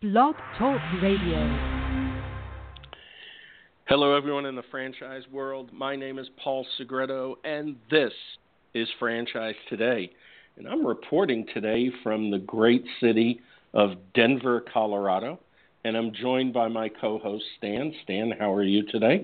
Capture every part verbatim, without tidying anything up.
Blog Talk Radio. Hello, everyone in the franchise world. My name is Paul Segreto, and this is Franchise Today. And I'm reporting today from the great city of Denver, Colorado. And I'm joined by my co-host, Stan. Stan, how are you today?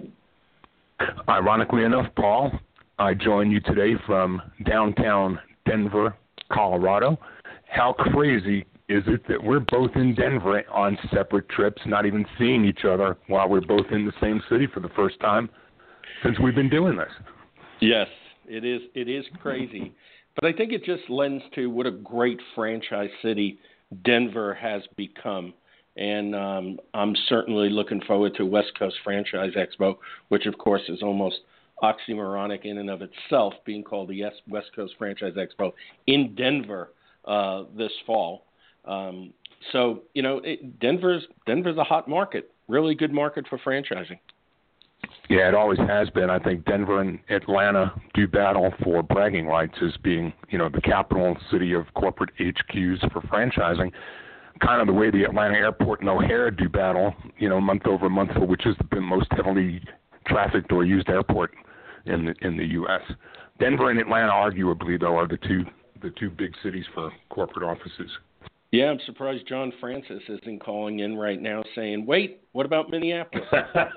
Ironically enough, Paul, I join you today from downtown Denver, Colorado. How crazy is it that we're both in Denver on separate trips, not even seeing each other while we're both in the same city for the first time since we've been doing this? Yes, it is. It is crazy. But I think it just lends to what a great franchise city Denver has become. And um, I'm certainly looking forward to West Coast Franchise Expo, which, of course, is almost oxymoronic in and of itself, being called the West Coast Franchise Expo in Denver uh, this fall. Um, so, you know, it, Denver's Denver's a hot market, really good market for franchising. Yeah, it always has been. I think Denver and Atlanta do battle for bragging rights as being, you know, the capital city of corporate H Qs for franchising. Kind of the way the Atlanta airport and O'Hare do battle, you know, month over month for which is the most heavily trafficked or used airport in the in the U S. Denver and Atlanta, arguably, though, are the two the two big cities for corporate offices. Yeah, I'm surprised John Francis isn't calling in right now saying, wait, what about Minneapolis?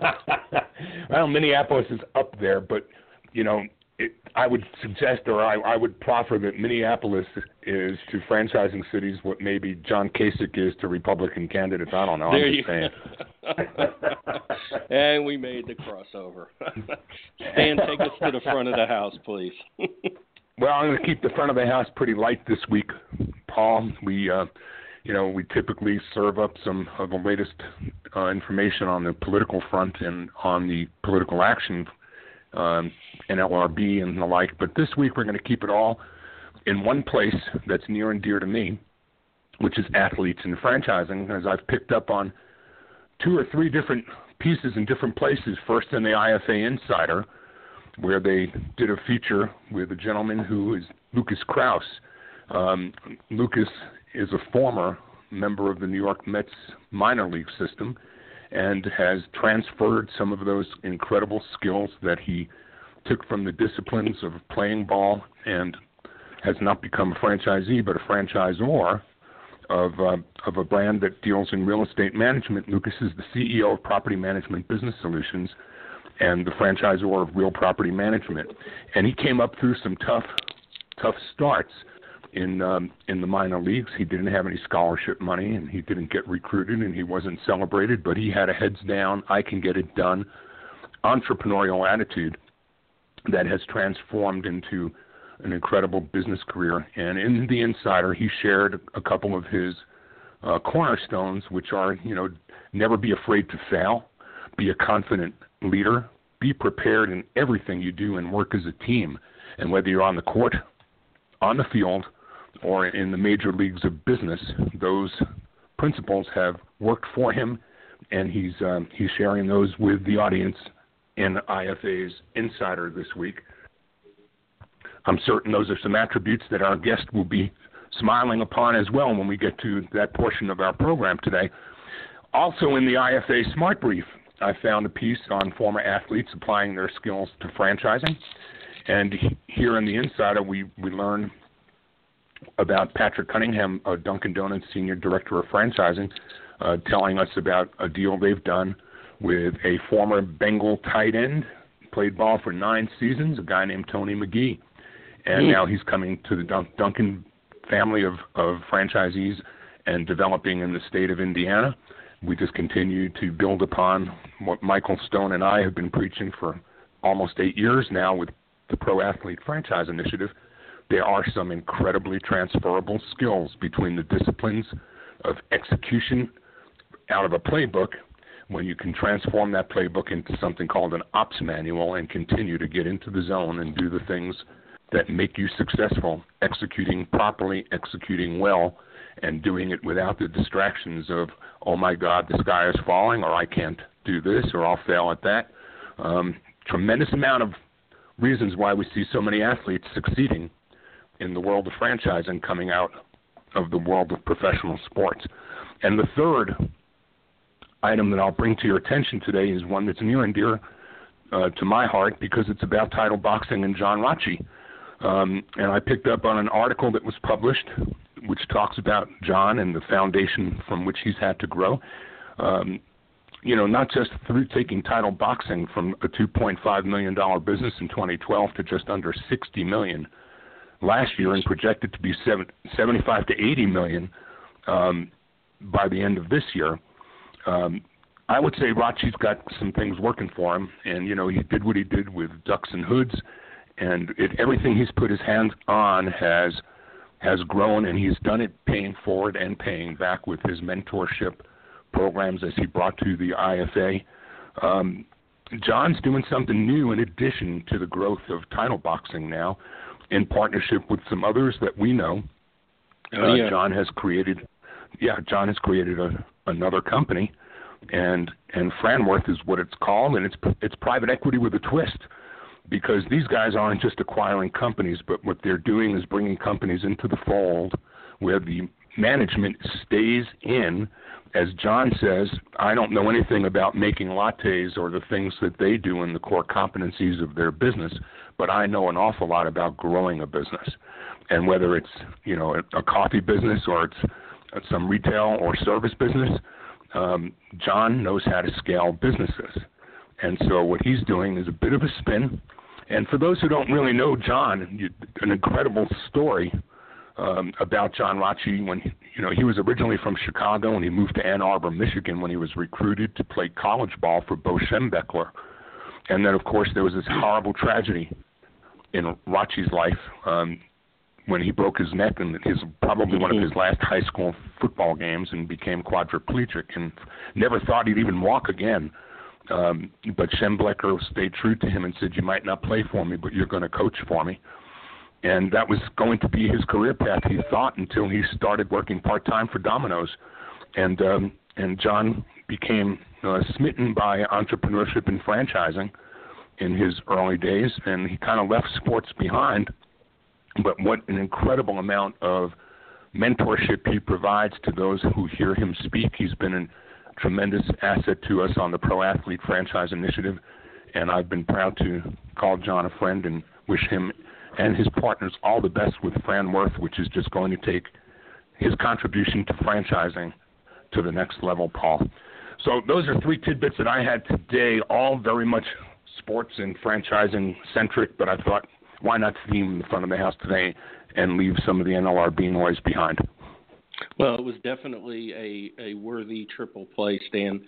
Well, Minneapolis is up there, but, you know, it, I would suggest or I, I would proffer that Minneapolis is to franchising cities what maybe John Kasich is to Republican candidates. I don't know. There I'm you just saying. And we made the crossover. Stan, take us to the front of the house, please. Well, I'm going to keep the front of the house pretty light this week, Paul. We, uh, you know, we typically serve up some of the latest uh, information on the political front and on the political action, um, N L R B and the like. But this week we're going to keep it all in one place that's near and dear to me, which is athletes and franchising, as I've picked up on two or three different pieces in different places. First in the I F A Insider, where they did a feature with a gentleman who is Lucas Krause. Um, Lucas is a former member of the New York Mets minor league system and has transferred some of those incredible skills that he took from the disciplines of playing ball and has not become a franchisee but a franchisor of, uh, of a brand that deals in real estate management. Lucas is the C E O of Property Management Business Solutions and the franchisor of Real Property Management. And he came up through some tough, tough starts in um, in the minor leagues. He didn't have any scholarship money, and he didn't get recruited, and he wasn't celebrated, but he had a heads down, I can get it done entrepreneurial attitude that has transformed into an incredible business career. And in the Insider, he shared a couple of his uh, cornerstones, which are, you know, never be afraid to fail, be a confident leader, be prepared in everything you do, and work as a team. And whether you're on the court, on the field, or in the major leagues of business, those principles have worked for him, and he's um, he's sharing those with the audience in I F A's Insider this week. I'm certain those are some attributes that our guest will be smiling upon as well when we get to that portion of our program today. Also in the I F A Smart Brief, I found a piece on former athletes applying their skills to franchising. And here in the Insider, we, we learn about Patrick Cunningham, uh, Dunkin' Donuts Senior Director of Franchising, uh, telling us about a deal they've done with a former Bengal tight end, played ball for nine seasons, a guy named Tony McGee. And mm. now he's coming to the Dun- Dunkin' family of, of franchisees and developing in the state of Indiana. We just continue to build upon what Michael Stone and I have been preaching for almost eight years now with the Pro Athlete Franchise Initiative. There are some incredibly transferable skills between the disciplines of execution out of a playbook when you can transform that playbook into something called an ops manual and continue to get into the zone and do the things that make you successful, executing properly, executing well, and doing it without the distractions of, oh, my God, the sky is falling, or I can't do this, or I'll fail at that. Um, tremendous amount of reasons why we see so many athletes succeeding in the world of franchising coming out of the world of professional sports. And the third item that I'll bring to your attention today is one that's near and dear uh, to my heart because it's about Title Boxing and John Rotche. Um, and I picked up on an article that was published which talks about John and the foundation from which he's had to grow. Um, you know, not just through taking Title Boxing from a two point five million dollars business in twenty twelve to just under sixty million dollars last year and projected to be seventy-five to eighty million dollars um, by the end of this year. Um, I would say Rotche's got some things working for him, and, you know, he did what he did with Ducks and Hoods, and it, everything he's put his hands on has has grown, and he's done it paying forward and paying back with his mentorship programs as he brought to the I F A. Um, John's doing something new in addition to the growth of Title Boxing now in partnership with some others that we know. Oh, yeah. uh, John has created, yeah, John has created a, another company, and and Franworth is what it's called, and it's it's private equity with a twist, because these guys aren't just acquiring companies, but what they're doing is bringing companies into the fold where the management stays in. As John says, I don't know anything about making lattes or the things that they do in the core competencies of their business, but I know an awful lot about growing a business. And whether it's, you know, a coffee business or it's some retail or service business, um, John knows how to scale businesses. And so what he's doing is a bit of a spin. And for those who don't really know John, you, an incredible story um, about John Rotche. When he, you know, he was originally from Chicago, and he moved to Ann Arbor, Michigan, when he was recruited to play college ball for Bo Schembechler. And then, of course, there was this horrible tragedy in Rotche's life um, when he broke his neck in his probably one of his last high school football games and became quadriplegic and never thought he'd even walk again. Um, but Schembechler stayed true to him and said, "You might not play for me, but you're going to coach for me." And that was going to be his career path, he thought, until he started working part-time for Domino's. And um, and John became uh, smitten by entrepreneurship and franchising in his early days, and he kind of left sports behind. But what an incredible amount of mentorship he provides to those who hear him speak. He's been a tremendous asset to us on the Pro Athlete Franchise Initiative, and I've been proud to call John a friend and wish him and his partners all the best with Franworth, which is just going to take his contribution to franchising to the next level, Paul. So those are three tidbits that I had today, all very much sports and franchising centric, but I thought, why not theme the front of the house today and leave some of the N L R B noise behind? Well, it was definitely a, a worthy triple play, Stan.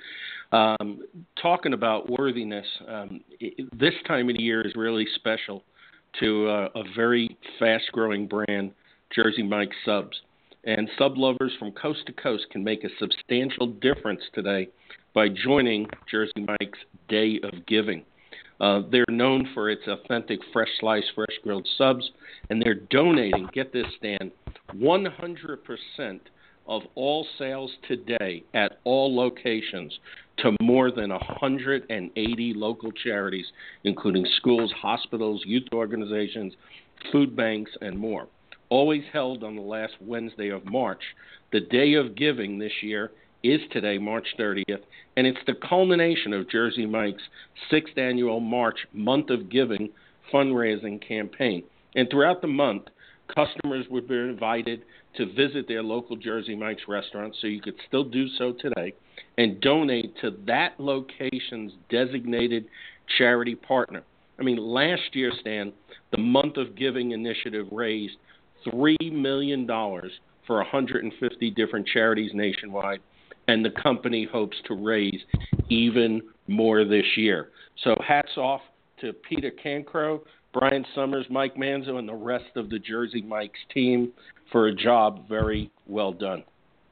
Um, talking about worthiness, um, it, this time of the year is really special to uh, a very fast-growing brand, Jersey Mike's Subs. And sub lovers from coast to coast can make a substantial difference today by joining Jersey Mike's Day of Giving. Uh, they're known for its authentic fresh sliced, fresh grilled subs, and they're donating, get this, Stan, one hundred percent of all sales today at all locations to more than one hundred eighty local charities, including schools, hospitals, youth organizations, food banks, and more. Always held on the last Wednesday of March, the Day of Giving this year is today, March thirtieth, and it's the culmination of Jersey Mike's sixth annual March Month of Giving fundraising campaign. And throughout the month, customers would be invited to visit their local Jersey Mike's restaurant, so you could still do so today, and donate to that location's designated charity partner. I mean, last year, Stan, the Month of Giving initiative raised three million dollars for one hundred fifty different charities nationwide, and the company hopes to raise even more this year. So hats off to Peter Cancro, Brian Summers, Mike Manzo, and the rest of the Jersey Mike's team for a job very well done.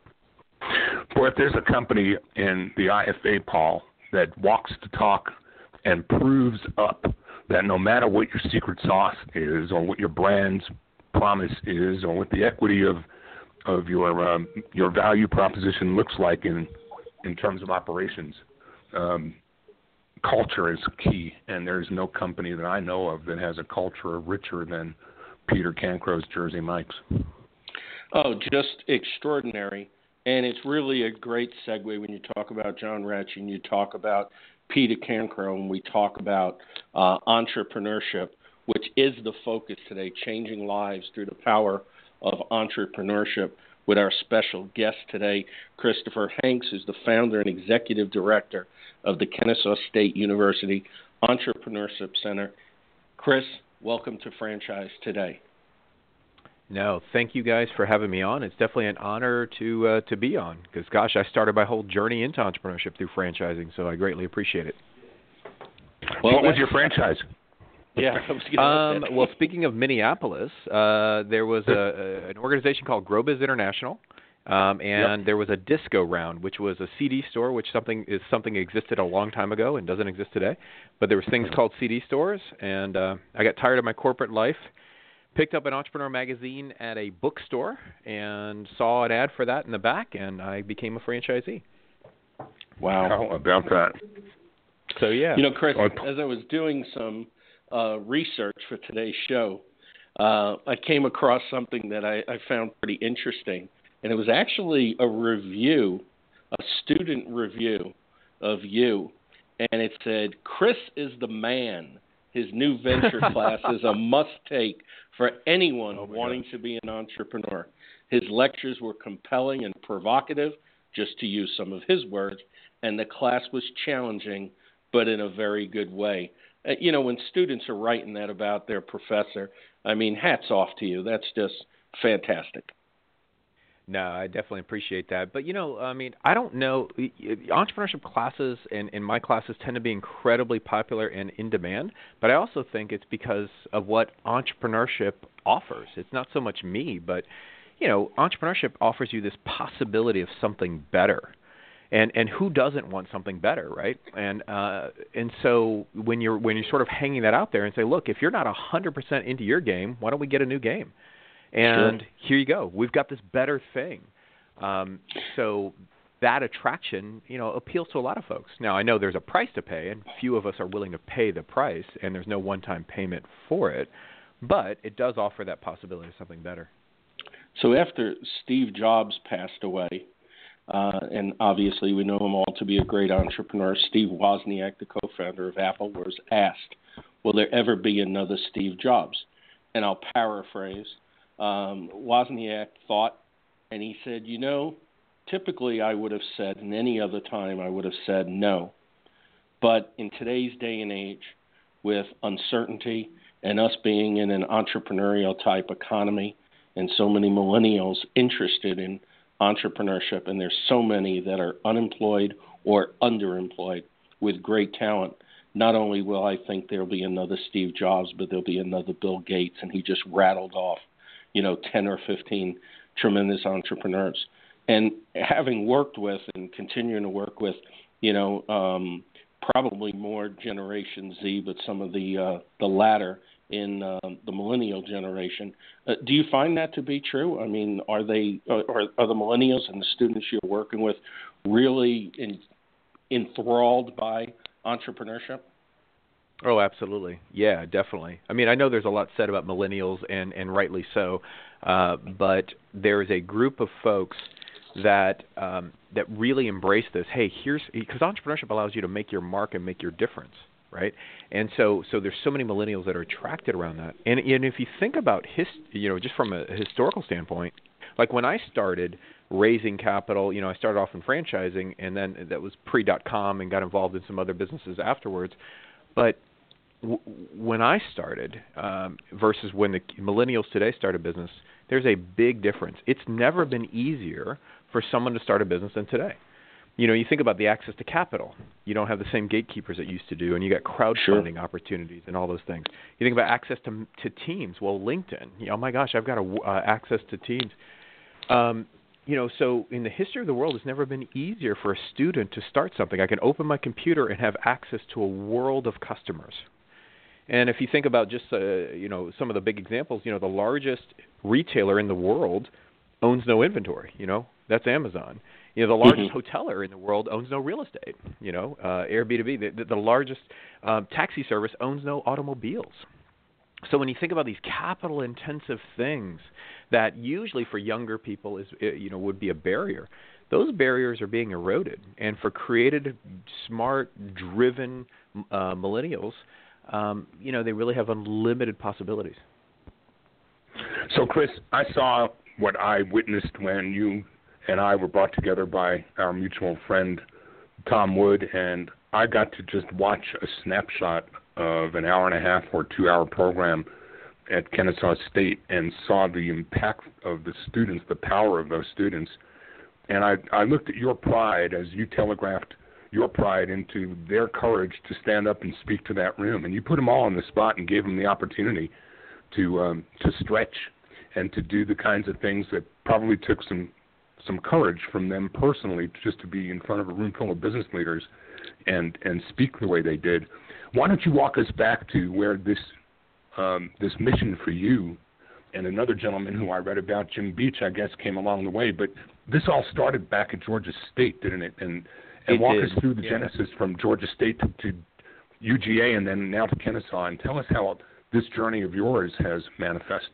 Boy, if there's a company in the I F A, Paul, that walks the talk and proves up that no matter what your secret sauce is or what your brand's promise is or what the equity of of your um, your value proposition looks like in in terms of operations, um, culture is key, and there's no company that I know of that has a culture richer than Peter Cancro's Jersey Mike's. Oh, just extraordinary. And it's really a great segue when you talk about John Retch and you talk about Peter Cancro and we talk about uh, entrepreneurship, which is the focus today, changing lives through the power of entrepreneurship, with our special guest today, Christopher Hanks, who's the founder and executive director of the Kennesaw State University Entrepreneurship Center. Chris, welcome to Franchise Today. No, thank you guys for having me on. It's definitely an honor to uh, to be on because, gosh, I started my whole journey into entrepreneurship through franchising, so I greatly appreciate it. Well, what was your franchise? Yeah. I was gonna um, well, speaking of Minneapolis, uh, there was a, a, an organization called GrowBiz International, um, and yep. there was a Disco Round, which was a C D store, which something is something that existed a long time ago and doesn't exist today. But there was things called C D stores, and uh, I got tired of my corporate life. Picked up an Entrepreneur magazine at a bookstore and saw an ad for that in the back, and I became a franchisee. Wow. How about that? So, yeah. You know, Chris, as I was doing some uh, research for today's show, uh, I came across something that I, I found pretty interesting, and it was actually a review, a student review of you, and it said, Chris is the man. His new venture class is a must-take for anyone oh wanting God. to be an entrepreneur. His lectures were compelling and provocative, just to use some of his words, and the class was challenging, but in a very good way. Uh, you know, when students are writing that about their professor, I mean, hats off to you. That's just fantastic. No, I definitely appreciate that. But, you know, I mean, I don't know. Entrepreneurship classes and, and my classes tend to be incredibly popular and in demand. But I also think it's because of what entrepreneurship offers. It's not so much me, but, you know, entrepreneurship offers you this possibility of something better. And and who doesn't want something better, right? And uh, and so when you're when you're sort of hanging that out there and say, look, if you're not one hundred percent into your game, why don't we get a new game? And sure. Here you go. We've got this better thing. Um, so that attraction, you know, appeals to a lot of folks. Now, I know there's a price to pay, and few of us are willing to pay the price, and there's no one-time payment for it. But it does offer that possibility of something better. So after Steve Jobs passed away, uh, and obviously we know him all to be a great entrepreneur, Steve Wozniak, the co-founder of Apple, was asked, will there ever be another Steve Jobs? And I'll paraphrase. Um, Wozniak thought, and he said, you know, typically I would have said, and any other time I would have said no. But in today's day and age, with uncertainty and us being in an entrepreneurial type economy and so many millennials interested in entrepreneurship, and there's so many that are unemployed or underemployed with great talent, not only will I think there'll be another Steve Jobs, but there'll be another Bill Gates, and he just rattled off, you know, ten or fifteen tremendous entrepreneurs. And having worked with and continuing to work with, you know, um, probably more Generation Z, but some of the uh, the latter in uh, the millennial generation, uh, do you find that to be true? I mean, are they are, are the millennials and the students you're working with really in, enthralled by entrepreneurship? Oh, absolutely. Yeah, definitely. I mean, I know there's a lot said about millennials, and, and rightly so, uh, but there is a group of folks that um, that really embrace this. Hey, here's because entrepreneurship allows you to make your mark and make your difference, right? And so, so there's so many millennials that are attracted around that. And, and if you think about his, you know, just from a historical standpoint, like when I started raising capital, you know, I started off in franchising, and then that was pre-dot com, and got involved in some other businesses afterwards, but when I started um, versus when the millennials today start a business, there's a big difference. It's never been easier for someone to start a business than today. You know, you think about the access to capital. You don't have the same gatekeepers that used to do, and you got crowdfunding sure. opportunities and all those things. You think about access to to teams. Well, LinkedIn. You know, oh my gosh, I've got a, uh, access to teams. Um, you know, so in the history of the world, it's never been easier for a student to start something. I can open my computer and have access to a world of customers. And if you think about just, uh, you know, some of the big examples, you know, the largest retailer in the world owns no inventory, you know, that's Amazon. You know, the largest mm-hmm. hoteler in the world owns no real estate, you know, uh, Airbnb. The, the, the largest um, taxi service owns no automobiles. So when you think about these capital-intensive things that usually for younger people is, you know, would be a barrier, those barriers are being eroded. And for creative, smart, driven uh, millennials, um, you know, they really have unlimited possibilities. So, Chris, I saw what I witnessed when you and I were brought together by our mutual friend, Tom Wood, and I got to just watch a snapshot of an hour and a half or two-hour program at Kennesaw State and saw the impact of the students, the power of those students. And I, I looked at your pride as you telegraphed your pride into their courage to stand up and speak to that room. And you put them all on the spot and gave them the opportunity to um, to stretch and to do the kinds of things that probably took some some courage from them personally, just to be in front of a room full of business leaders and, and speak the way they did. Why don't you walk us back to where this um, this mission for you and another gentleman who I read about, Jim Beach, I guess, came along the way. But this all started back at Georgia State, didn't it? And and it walk did. us through the yeah. genesis from Georgia State to, to U G A and then now to Kennesaw, and tell us how this journey of yours has manifested.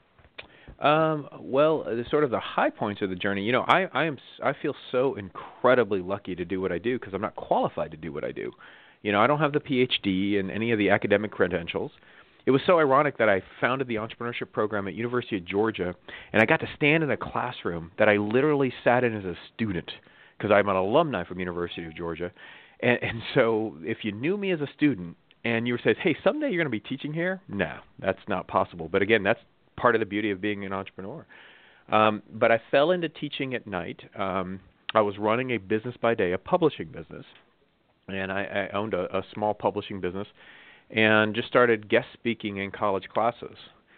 Um, well, the sort of the high points of the journey, you know, I, I am, I feel so incredibly lucky to do what I do because I'm not qualified to do what I do. You know, I don't have the P H D and any of the academic credentials. It was so ironic that I founded the entrepreneurship program at University of Georgia, and I got to stand in a classroom that I literally sat in as a student because I'm an alumni from University of Georgia. And, and so if you knew me as a student and you were saying, hey, someday you're going to be teaching here, no, that's not possible. But again, that's part of the beauty of being an entrepreneur. Um, but I fell into teaching at night. Um, I was running a business by day, a publishing business, and I, I owned a, a small publishing business and just started guest speaking in college classes,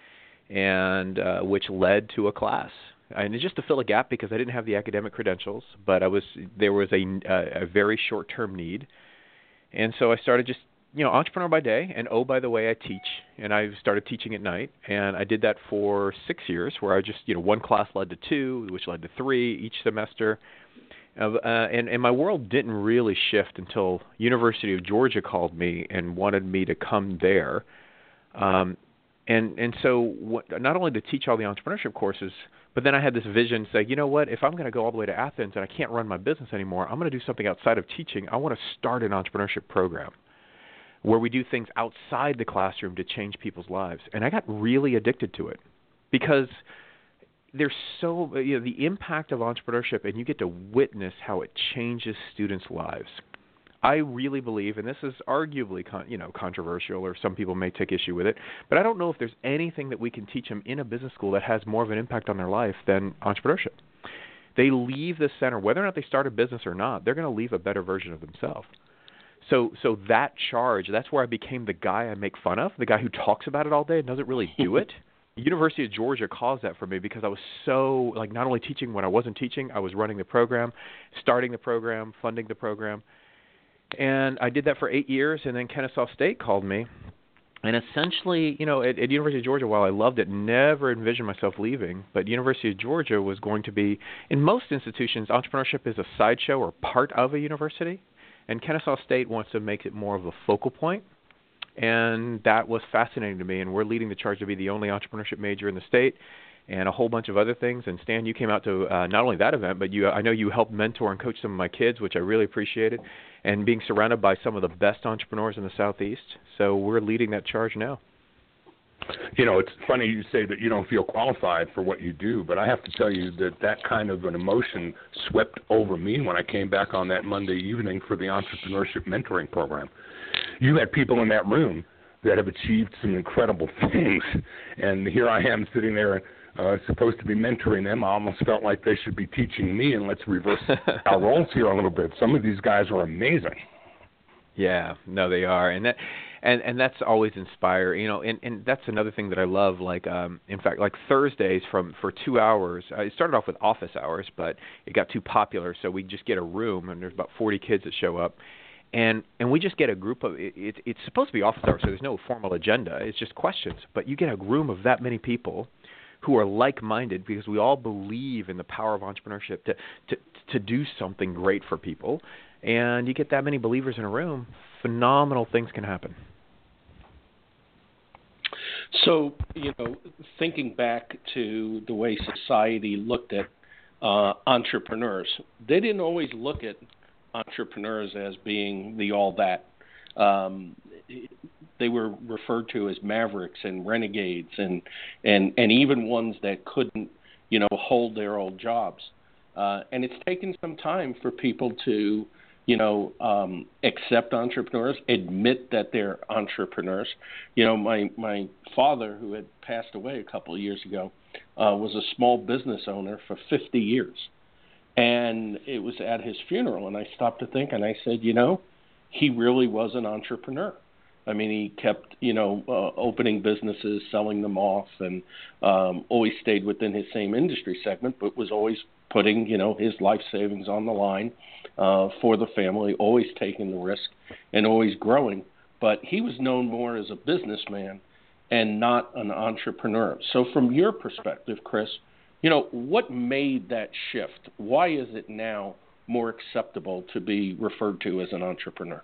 and uh, which led to a class. And it's just to fill a gap because I didn't have the academic credentials, but I was there was a, a, a very short-term need. And so I started just, you know, entrepreneur by day, and oh, by the way, I teach, and I started teaching at night, and I did that for six years where I just, you know, one class led to two, which led to three each semester. Uh, and, and my world didn't really shift until University of Georgia called me and wanted me to come there. Um, and and so what, not only to teach all the entrepreneurship courses, but then I had this vision, say, you know what, if I'm going to go all the way to Athens and I can't run my business anymore, I'm going to do something outside of teaching. I want to start an entrepreneurship program where we do things outside the classroom to change people's lives. And I got really addicted to it because there's so, you know, the impact of entrepreneurship, and you get to witness how it changes students' lives. I really believe, and this is arguably, con, you know, controversial, or some people may take issue with it, but I don't know if there's anything that we can teach them in a business school that has more of an impact on their life than entrepreneurship. They leave the center, whether or not they start a business or not, they're going to leave a better version of themselves. So, so that charge, that's where I became the guy I make fun of, the guy who talks about it all day and doesn't really do it. University of Georgia caused that for me because I was so, like, not only teaching when I wasn't teaching, I was running the program, starting the program, funding the program. And I did that for eight years, and then Kennesaw State called me. And essentially, you know, at, at University of Georgia, while I loved it, never envisioned myself leaving, but University of Georgia was going to be, in most institutions, entrepreneurship is a sideshow or part of a university, and Kennesaw State wants to make it more of a focal point. And that was fascinating to me, and we're leading the charge to be the only entrepreneurship major in the state, and a whole bunch of other things. And Stan, you came out to uh, not only that event, but you, I know you helped mentor and coach some of my kids, which I really appreciated, and being surrounded by some of the best entrepreneurs in the Southeast. So we're leading that charge now. You know, it's funny you say that you don't feel qualified for what you do, but I have to tell you that that kind of an emotion swept over me when I came back on that Monday evening for the entrepreneurship mentoring program. You had people in that room that have achieved some incredible things, and here I am sitting there uh, supposed to be mentoring them. I almost felt like they should be teaching me, and let's reverse our roles here a little bit. Some of these guys are amazing. Yeah, no, they are, and that, and and that's always inspiring, you know. And, and that's another thing that I love. Like, um, in fact, like Thursdays from for two hours. I started off with office hours, but it got too popular, so we just get a room, and there's about forty kids that show up. And and we just get a group of, it, it, it's supposed to be office hours, so there's no formal agenda. It's just questions. But you get a room of that many people who are like-minded because we all believe in the power of entrepreneurship to, to, to do something great for people. And you get that many believers in a room, phenomenal things can happen. So, you know, thinking back to the way society looked at uh, entrepreneurs, they didn't always look at entrepreneurs as being the all that. Um, they were referred to as mavericks and renegades, and and and even ones that couldn't, you know, hold their old jobs. Uh, and it's taken some time for people to, you know, um, accept entrepreneurs, admit that they're entrepreneurs. You know, my my father, who had passed away a couple of years ago, uh, was a small business owner for fifty years. And it was at his funeral, and I stopped to think, and I said, you know, he really was an entrepreneur. I mean, he kept, you know, uh, opening businesses, selling them off, and um, always stayed within his same industry segment, but was always putting, you know, his life savings on the line uh, for the family, always taking the risk and always growing. But he was known more as a businessman and not an entrepreneur. So from your perspective, Chris, you know, what made that shift? Why is it now more acceptable to be referred to as an entrepreneur?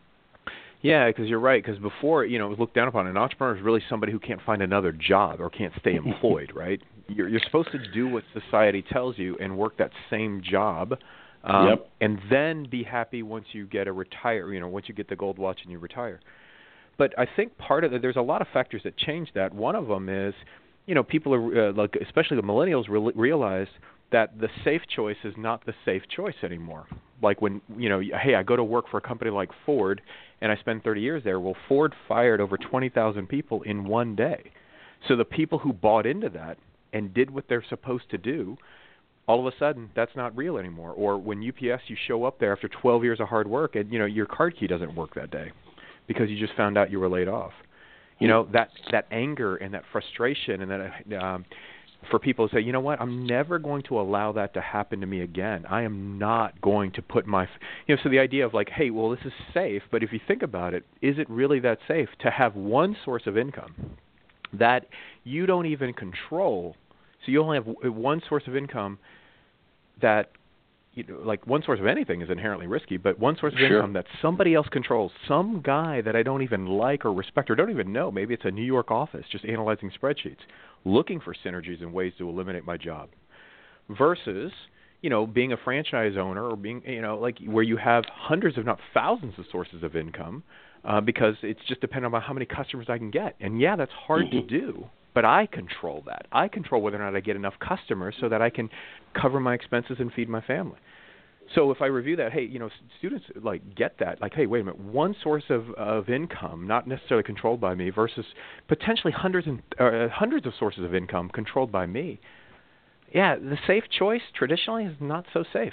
Yeah, because you're right. Because before, you know, it was looked down upon. An entrepreneur is really somebody who can't find another job or can't stay employed, right? You're, you're supposed to do what society tells you and work that same job, um, yep. and then be happy once you get a retire. You know, once you get the gold watch and you retire. But I think part of it, there's a lot of factors that change that. One of them is, you know, people are uh, like, especially the millennials, re- realize that the safe choice is not the safe choice anymore. Like when, you know, hey, I go to work for a company like Ford and I spend thirty years there. Well, Ford fired over twenty thousand people in one day. So the people who bought into that and did what they're supposed to do, all of a sudden that's not real anymore. Or when U P S, you show up there after twelve years of hard work and, you know, your card key doesn't work that day because you just found out you were laid off. You know, that that anger and that frustration and that um, for people to say, you know what, I'm never going to allow that to happen to me again. I am not going to put my, you know, so the idea of like, hey, well, this is safe, but if you think about it, is it really that safe to have one source of income that you don't even control? So you only have one source of income that, you know, like one source of anything is inherently risky, but one source of sure. income that somebody else controls, some guy that I don't even like or respect or don't even know, maybe it's a New York office just analyzing spreadsheets, looking for synergies and ways to eliminate my job, versus, you know, being a franchise owner or being, you know, like where you have hundreds if not thousands of sources of income uh, because it's just dependent on how many customers I can get. And yeah, that's hard mm-hmm. to do. But I control that. I control whether or not I get enough customers so that I can cover my expenses and feed my family. So if I review that, hey, you know, students like get that, like, hey, wait a minute, one source of, of income, not necessarily controlled by me, versus potentially hundreds and uh, hundreds of sources of income controlled by me. Yeah, the safe choice traditionally is not so safe.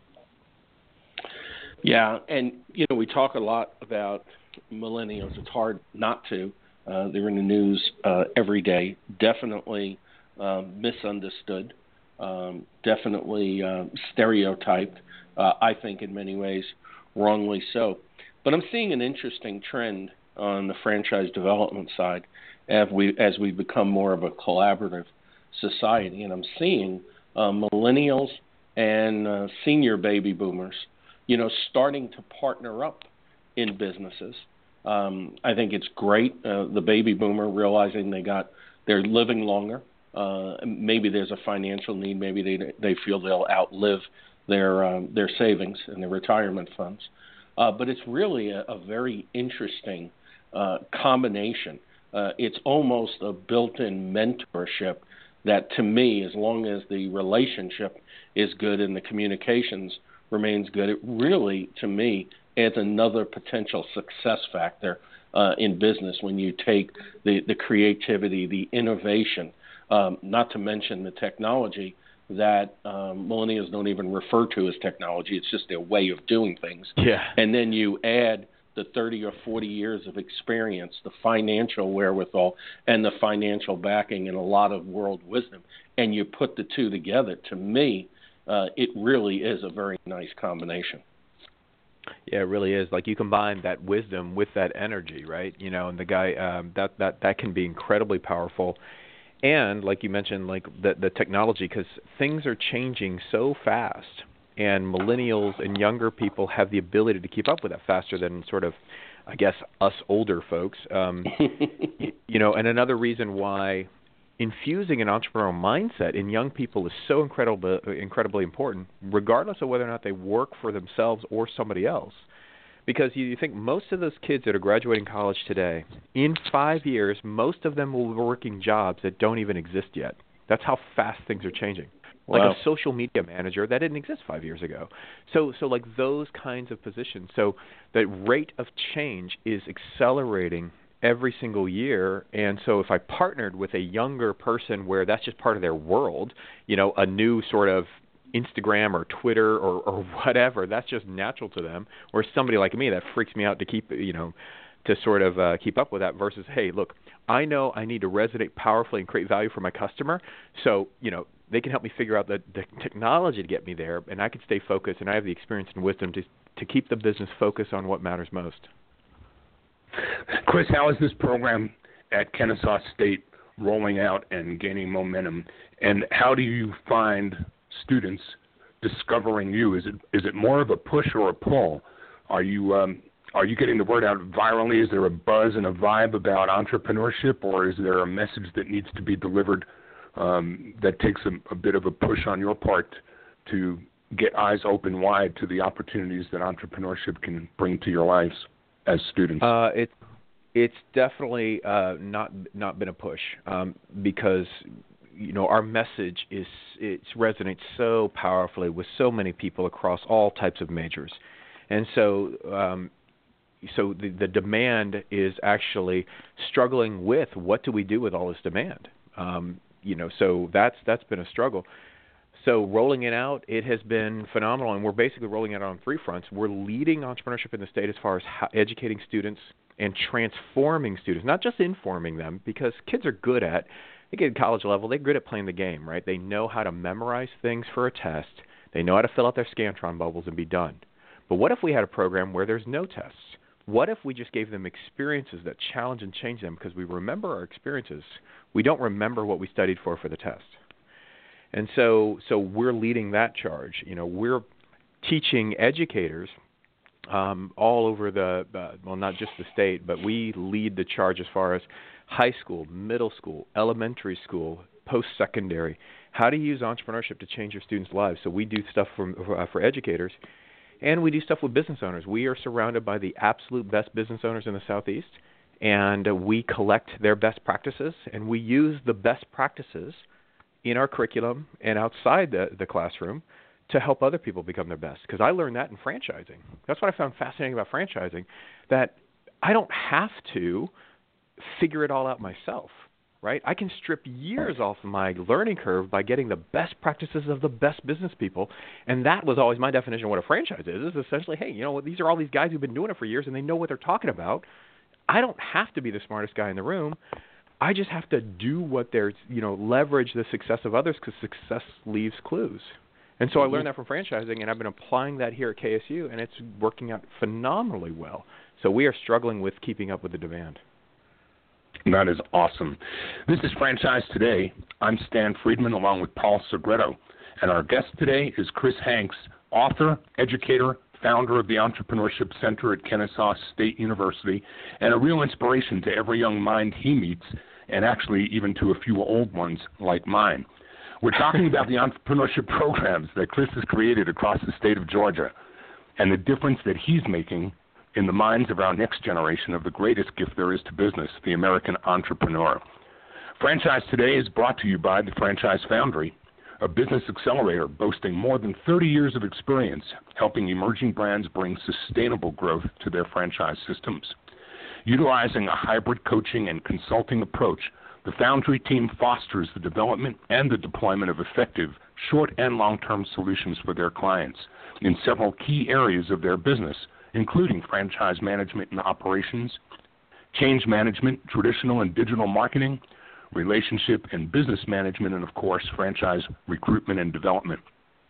Yeah, and you know, we talk a lot about millennials. It's hard not to. Uh, they're in the news uh, every day. Definitely uh, misunderstood. Um, definitely uh, stereotyped. Uh, I think in many ways wrongly so. But I'm seeing an interesting trend on the franchise development side as we as we become more of a collaborative society, and I'm seeing uh, millennials and uh, senior baby boomers, you know, starting to partner up in businesses. Um, I think it's great. Uh, the baby boomer realizing they got they're living longer. Uh, maybe there's a financial need. Maybe they they feel they'll outlive their um, their savings and their retirement funds. Uh, but it's really a, a very interesting uh, combination. Uh, it's almost a built-in mentorship that, to me, as long as the relationship is good and the communications remains good, it really, to me, adds another potential success factor uh, in business when you take the, the creativity, the innovation, um, not to mention the technology that um, millennials don't even refer to as technology. It's just their way of doing things. Yeah. And then you add the thirty or forty years of experience, the financial wherewithal, and the financial backing and a lot of world wisdom, and you put the two together. To me, uh, it really is a very nice combination. Yeah, it really is. Like you combine that wisdom with that energy, right? You know, and the guy um, that that that can be incredibly powerful. And like you mentioned, like the the technology, because things are changing so fast. and millennials and younger people have the ability to keep up with that faster than sort of, I guess, us older folks. Um, you know, and another reason why infusing an entrepreneurial mindset in young people is so incredible, incredibly important, regardless of whether or not they work for themselves or somebody else. Because you think most of those kids that are graduating college today, in five years, most of them will be working jobs that don't even exist yet. That's how fast things are changing. Like wow. a social media manager, that didn't exist five years ago. So, so like those kinds of positions. So the rate of change is accelerating every single year. And so if I partnered with a younger person where that's just part of their world, you know, a new sort of Instagram or Twitter or, or whatever, that's just natural to them. Or somebody like me, that freaks me out to keep, you know, to sort of uh, keep up with that versus, hey, look, I know I need to resonate powerfully and create value for my customer. So, you know, they can help me figure out the, the technology to get me there, and I can stay focused, and I have the experience and wisdom to to keep the business focused on what matters most. Chris, how is this program at Kennesaw State rolling out and gaining momentum? And how do you find students discovering you? Is it is it more of a push or a pull? Are you um, are you getting the word out virally? Is there a buzz and a vibe about entrepreneurship, or is there a message that needs to be delivered um, that takes a, a bit of a push on your part to get eyes open wide to the opportunities that entrepreneurship can bring to your lives as students? Uh, it it's definitely uh, not not been a push um, because you know our message is it resonates so powerfully with so many people across all types of majors, and so um, so the, the demand is actually struggling with what do we do with all this demand. Um, you know, so that's that's been a struggle. So rolling it out, it has been phenomenal, and we're basically rolling it out on three fronts. We're leading entrepreneurship in the state as far as how, educating students and transforming students, not just informing them, because kids are good at, they get at college level, they're good at playing the game, right? They know how to memorize things for a test. They know how to fill out their Scantron bubbles and be done. But what if we had a program where there's no tests? What if we just gave them experiences that challenge and change them because we remember our experiences? We don't remember what we studied for for the test. And so, so we're leading that charge. You know, we're teaching educators um, all over the, uh, well, not just the state, but we lead the charge as far as high school, middle school, elementary school, post-secondary, how to use entrepreneurship to change your students' lives. So we do stuff for, uh, for educators, and we do stuff with business owners. We are surrounded by the absolute best business owners in the Southeast, and uh, we collect their best practices, and we use the best practices in our curriculum and outside the, the classroom to help other people become their best. Because I learned that in franchising. That's what I found fascinating about franchising, that I don't have to figure it all out myself, right? I can strip years off of my learning curve by getting the best practices of the best business people. And that was always my definition of what a franchise is, is essentially, hey, you know, these are all these guys who've been doing it for years and they know what they're talking about. I don't have to be the smartest guy in the room. I just have to do what they're, you know, leverage the success of others because success leaves clues. And so I learned that from franchising, and I've been applying that here at K S U, and it's working out phenomenally well. So we are struggling with keeping up with the demand. That is awesome. This is Franchise Today. I'm Stan Friedman along with Paul Segreto, and our guest today is Chris Hanks, author, educator, founder of the Entrepreneurship Center at Kennesaw State University, and a real inspiration to every young mind he meets, and actually even to a few old ones like mine. We're talking about the entrepreneurship programs that Chris has created across the state of Georgia and the difference that he's making in the minds of our next generation of the greatest gift there is to business, the American entrepreneur. Franchise Today is brought to you by the Franchise Foundry, a business accelerator boasting more than thirty years of experience helping emerging brands bring sustainable growth to their franchise systems. Utilizing a hybrid coaching and consulting approach, the Foundry team fosters the development and the deployment of effective short and long-term solutions for their clients in several key areas of their business, including franchise management and operations, change management, traditional and digital marketing, relationship and business management, and, of course, franchise recruitment and development.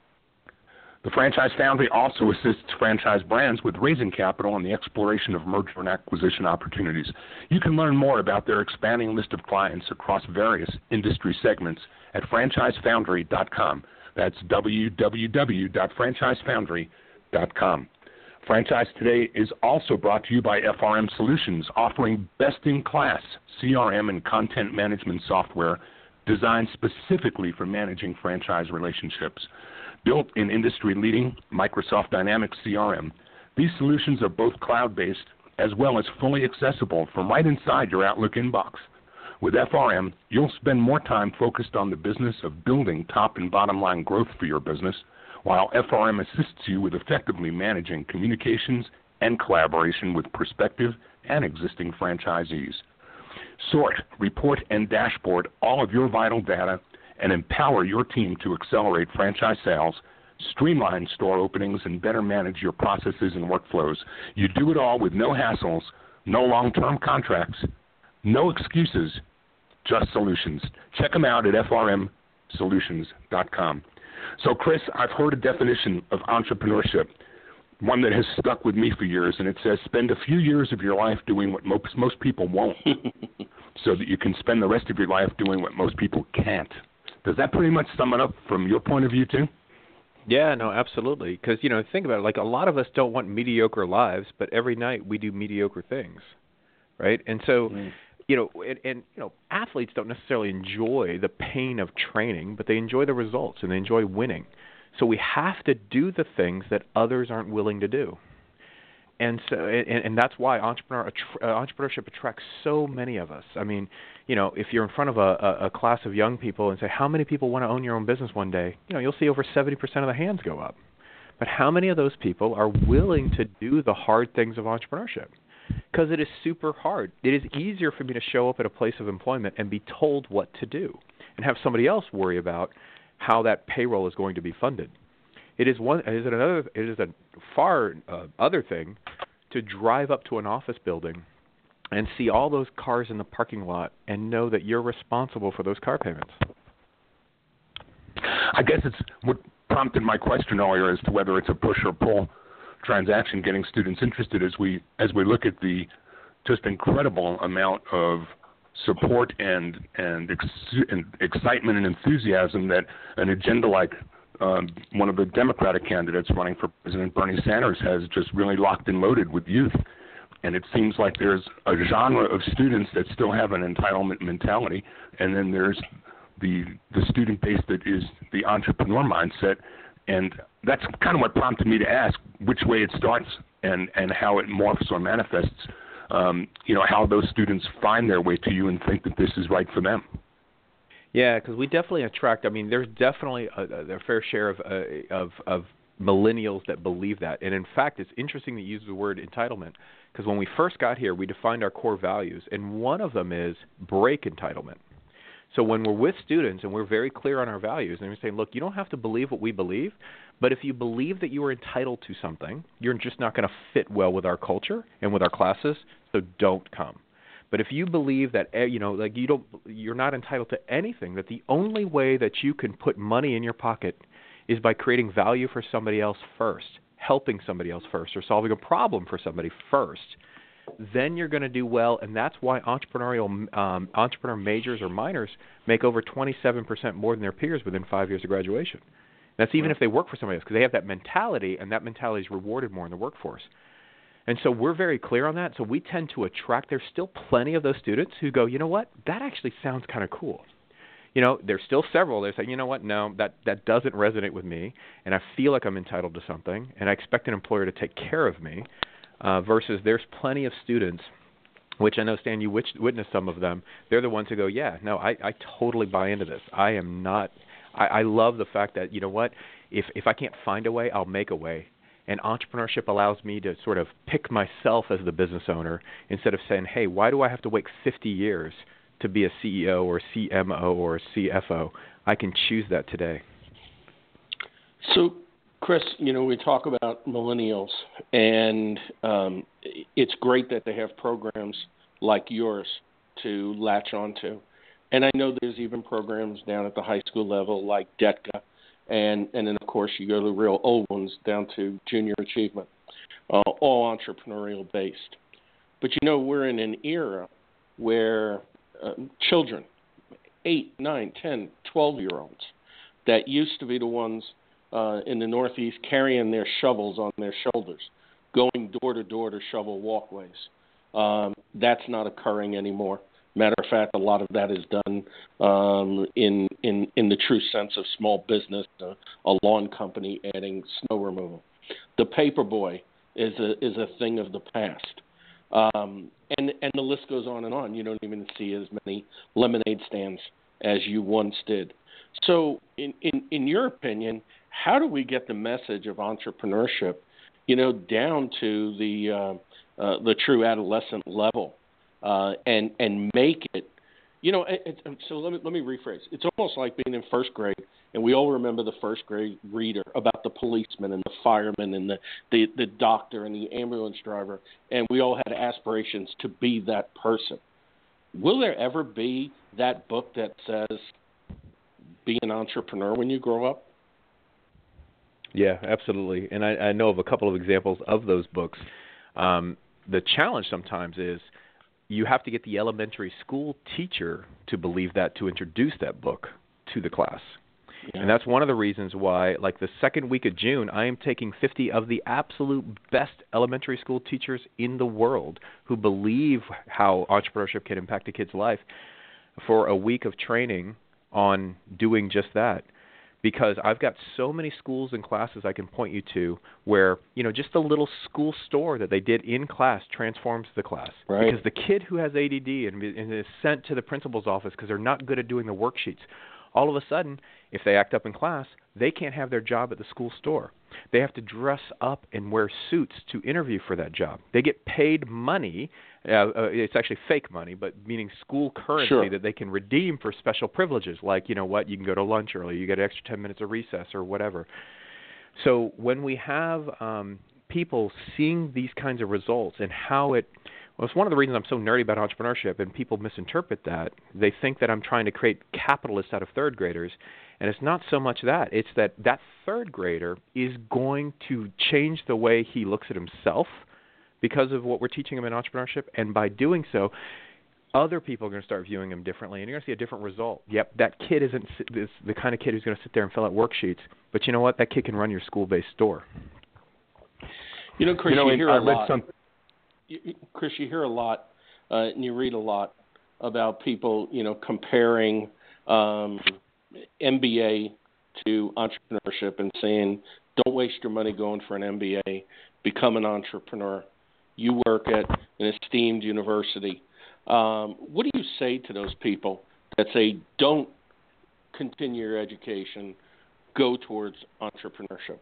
The Franchise Foundry also assists franchise brands with raising capital and the exploration of merger and acquisition opportunities. You can learn more about their expanding list of clients across various industry segments at franchise foundry dot com. That's w w w dot franchise foundry dot com. Franchise Today is also brought to you by F R M Solutions, offering best-in-class C R M and content management software designed specifically for managing franchise relationships. Built in industry-leading Microsoft Dynamics C R M, these solutions are both cloud-based as well as fully accessible from right inside your Outlook inbox. With F R M, you'll spend more time focused on the business of building top and bottom line growth for your business, while F R M assists you with effectively managing communications and collaboration with prospective and existing franchisees. Sort, report, and dashboard all of your vital data and empower your team to accelerate franchise sales, streamline store openings, and better manage your processes and workflows. You do it all with no hassles, no long-term contracts, no excuses, just solutions. Check them out at f r m solutions dot com. So, Chris, I've heard a definition of entrepreneurship, one that has stuck with me for years, and it says spend a few years of your life doing what most, most people won't so that you can spend the rest of your life doing what most people can't. Does that pretty much sum it up from your point of view, too? Yeah, no, absolutely. Because, you know, think about it. Like, a lot of us don't want mediocre lives, but every night we do mediocre things, right? And so, mm. you know, and, and, you know, athletes don't necessarily enjoy the pain of training, but they enjoy the results and they enjoy winning. So we have to do the things that others aren't willing to do. And so, and, and that's why entrepreneur, uh, entrepreneurship attracts so many of us. I mean, you know, if you're in front of a, a, a class of young people and say, how many people want to own your own business one day? You know, you'll see over seventy percent of the hands go up. But how many of those people are willing to do the hard things of entrepreneurship? Because it is super hard. It is easier for me to show up at a place of employment and be told what to do and have somebody else worry about how that payroll is going to be funded. It is one. It is another. It is a far uh, other thing to drive up to an office building and see all those cars in the parking lot and know that you're responsible for those car payments. I guess it's what prompted my question earlier as to whether it's a push or pull transaction getting students interested as we as we look at the just incredible amount of support and and, ex, and excitement and enthusiasm that an agenda like um, one of the Democratic candidates running for President, Bernie Sanders, has just really locked and loaded with youth. And it seems like there's a genre of students that still have an entitlement mentality, and then there's the the student base that is the entrepreneur mindset. And that's kind of what prompted me to ask which way it starts and, and how it morphs or manifests, um, you know, how those students find their way to you and think that this is right for them. Yeah, because we definitely attract, I mean, there's definitely a, a fair share of, uh, of of millennials that believe that. And in fact, it's interesting that you use the word entitlement, because when we first got here, we defined our core values, and one of them is break entitlement. So when we're with students and we're very clear on our values, and we're saying, look, you don't have to believe what we believe, but if you believe that you are entitled to something, you're just not going to fit well with our culture and with our classes, so don't come. But if you believe that, you know, like you don't, you're not entitled to anything, that the only way that you can put money in your pocket is by creating value for somebody else first, helping somebody else first, or solving a problem for somebody first, then you're going to do well. And that's why entrepreneurial um, entrepreneur majors or minors make over twenty-seven percent more than their peers within five years of graduation. That's even if they work for somebody else, because they have that mentality, and that mentality is rewarded more in the workforce. And so we're very clear on that. So we tend to attract, there's still plenty of those students who go, you know what, that actually sounds kind of cool. You know, there's still several. They're saying, you know what, no, that, that doesn't resonate with me, and I feel like I'm entitled to something, and I expect an employer to take care of me, uh, versus there's plenty of students, which I know, Stan, you witnessed some of them. They're the ones who go, yeah, no, I, I totally buy into this. I am not – I love the fact that, you know what, if if I can't find a way, I'll make a way. And entrepreneurship allows me to sort of pick myself as the business owner instead of saying, hey, why do I have to wait fifty years to be a C E O or C M O or C F O? I can choose that today. So, Chris, you know, we talk about millennials, and um, it's great that they have programs like yours to latch onto. And I know there's even programs down at the high school level like D E T C A. And, and then, of course, you go to the real old ones down to junior achievement, uh, all entrepreneurial based. But, you know, we're in an era where uh, children, eight, nine, ten, twelve-year-olds, that used to be the ones uh, in the Northeast carrying their shovels on their shoulders, going door to door to shovel walkways. Um, that's not occurring anymore. Matter of fact, a lot of that is done um, in, in in the true sense of small business, uh, a lawn company adding snow removal. The paperboy is a is a thing of the past, um, and and the list goes on and on. You don't even see as many lemonade stands as you once did. So, in in, in your opinion, how do we get the message of entrepreneurship, you know, down to the uh, uh, the true adolescent level? Uh, and and make it, you know. It, it, so let me let me rephrase. It's almost like being in first grade, and we all remember the first grade reader about the policeman and the fireman and the, the, the doctor and the ambulance driver, and we all had aspirations to be that person. Will there ever be that book that says, "Be an entrepreneur when you grow up"? Yeah, absolutely. And I, I know of a couple of examples of those books. Um, the challenge sometimes is, you have to get the elementary school teacher to believe that, to introduce that book to the class. Yeah. And that's one of the reasons why, like the second week of June, I am taking fifty of the absolute best elementary school teachers in the world who believe how entrepreneurship can impact a kid's life for a week of training on doing just that. Because I've got so many schools and classes I can point you to where, you know, just a little school store that they did in class transforms the class. Right. Because the kid who has A D D and, and is sent to the principal's office because they're not good at doing the worksheets, all of a sudden, if they act up in class, they can't have their job at the school store. They have to dress up and wear suits to interview for that job. They get paid money. Uh, uh, it's actually fake money, but meaning school currency sure. that they can redeem for special privileges, like, you know what, you can go to lunch early, you get an extra ten minutes of recess or whatever. So when we have um, people seeing these kinds of results and how it – well, it's one of the reasons I'm so nerdy about entrepreneurship, and people misinterpret that. They think that I'm trying to create capitalists out of third graders, and it's not so much that. It's that that third grader is going to change the way he looks at himself because of what we're teaching him in entrepreneurship, and by doing so, other people are going to start viewing him differently, and you're going to see a different result. Yep, that kid isn't is the kind of kid who's going to sit there and fill out worksheets, but you know what? That kid can run your school-based store. You know, Chris, you, know, you hear I a read lot. Some... You, Chris, you hear a lot, uh, and you read a lot about people, you know, comparing um, M B A to entrepreneurship and saying, don't waste your money going for an M B A, become an entrepreneur. You work at an esteemed university. Um, what do you say to those people that say, don't continue your education, go towards entrepreneurship?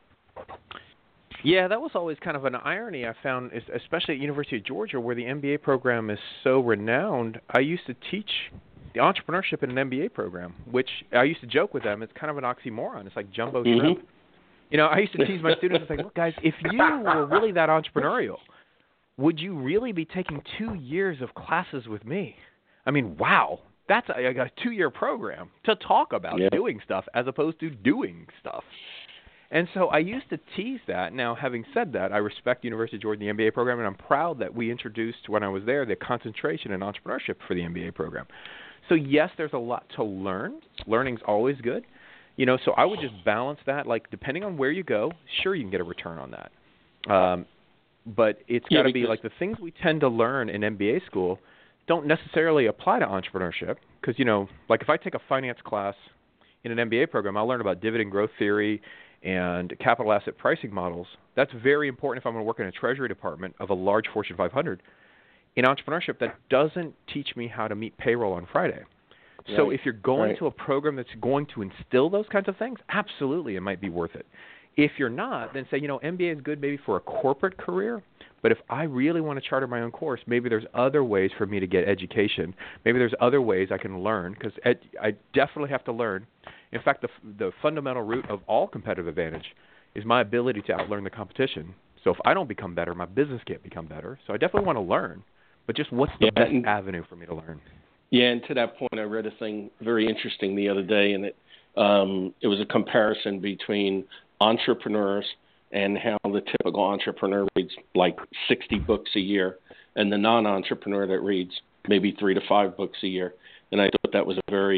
Yeah, that was always kind of an irony I found, especially at University of Georgia, where the M B A program is so renowned. I used to teach the entrepreneurship in an M B A program, which I used to joke with them. It's kind of an oxymoron. It's like jumbo mm-hmm. shrimp. You know, I used to tease my students, I was like, look, guys, if you were really that entrepreneurial, would you really be taking two years of classes with me? I mean, wow, that's a, a two-year program to talk about yeah. doing stuff as opposed to doing stuff. And so I used to tease that. Now, having said that, I respect University of Georgia, the M B A program, and I'm proud that we introduced, when I was there, the concentration in entrepreneurship for the M B A program. So, yes, there's a lot to learn. Learning's always good. You know, so I would just balance that. Like, depending on where you go, sure, you can get a return on that. Um, but it's got to yeah, be like the things we tend to learn in M B A school don't necessarily apply to entrepreneurship. Because, you know, like if I take a finance class in an M B A program, I'll learn about dividend growth theory and capital asset pricing models. That's very important if I'm going to work in a treasury department of a large Fortune five hundred. In entrepreneurship, that doesn't teach me how to meet payroll on Friday. Right. So if you're going right. to a program that's going to instill those kinds of things, absolutely it might be worth it. If you're not, then say, you know, M B A is good maybe for a corporate career, but if I really want to charter my own course, maybe there's other ways for me to get education. Maybe there's other ways I can learn, because ed- I definitely have to learn. In fact, the, the fundamental root of all competitive advantage is my ability to outlearn the competition. So if I don't become better, my business can't become better. So I definitely want to learn, but just what's the yeah, best and, avenue for me to learn? Yeah, and to that point, I read a thing very interesting the other day, and it um, it was a comparison between entrepreneurs and how the typical entrepreneur reads like sixty books a year and the non-entrepreneur that reads maybe three to five books a year. And I thought that was a very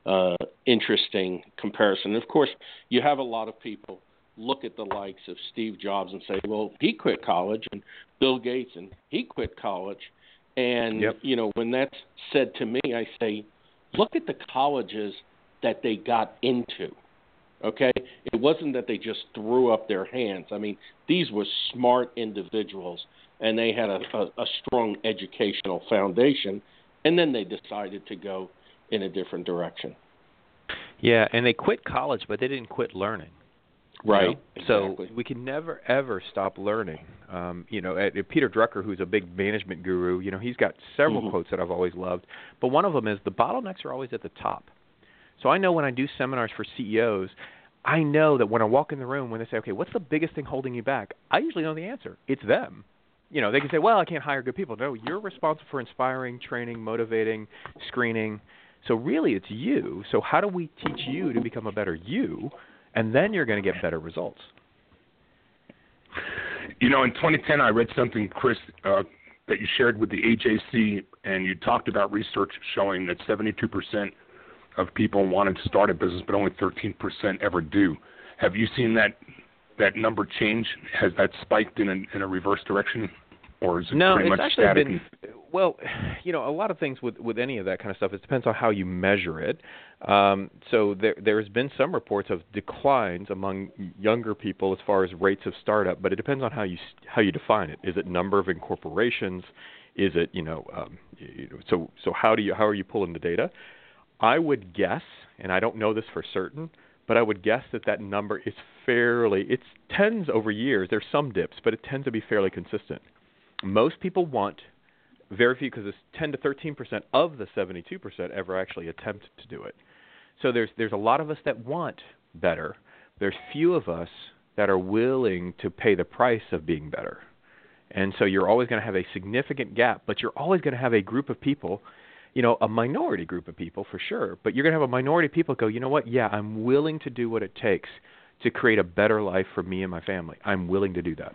uh, interesting comparison. Of course, you have a lot of people look at the likes of Steve Jobs and say, well, he quit college, and Bill Gates, and he quit college. And, yep. you know, when that's said to me, I say, look at the colleges that they got into, okay? It wasn't that they just threw up their hands. I mean, these were smart individuals, and they had a, a, a strong educational foundation, and then they decided to go in a different direction. Yeah, and they quit college, but they didn't quit learning. Right. You know? Exactly. So we can never, ever stop learning. Um, you know, at, at Peter Drucker, who's a big management guru, you know, he's got several mm-hmm. quotes that I've always loved. But one of them is, the bottlenecks are always at the top. So I know when I do seminars for C E Os, I know that when I walk in the room, when they say, okay, what's the biggest thing holding you back? I usually know the answer. It's them. You know, they can say, well, I can't hire good people. No, you're responsible for inspiring, training, motivating, screening. So really it's you. So how do we teach you to become a better you? And then you're going to get better results. You know, in twenty ten, I read something, Chris, uh, that you shared with the A J C, and you talked about research showing that seventy-two percent of people wanted to start a business, but only thirteen percent ever do. Have you seen that that number change? Has that spiked in a, in a reverse direction, or is it no, pretty it's much actually static? been, well, you know, a lot of things with, with any of that kind of stuff, it depends on how you measure it. Um, so there there's been some reports of declines among younger people as far as rates of startup, but it depends on how you how you define it. Is it number of incorporations? Is it, you know, um, you know so so how do you how are you pulling the data? I would guess, and I don't know this for certain, but I would guess that that number is fairly, it tends over years, there's some dips, but it tends to be fairly consistent. Most people want, very few, because it's ten to thirteen percent of the seventy-two percent ever actually attempt to do it. So there's there's a lot of us that want better. There's few of us that are willing to pay the price of being better. And so you're always going to have a significant gap, but you're always going to have a group of people, you know, a minority group of people for sure, but you're going to have a minority of people go, you know what, yeah, I'm willing to do what it takes to create a better life for me and my family. I'm willing to do that.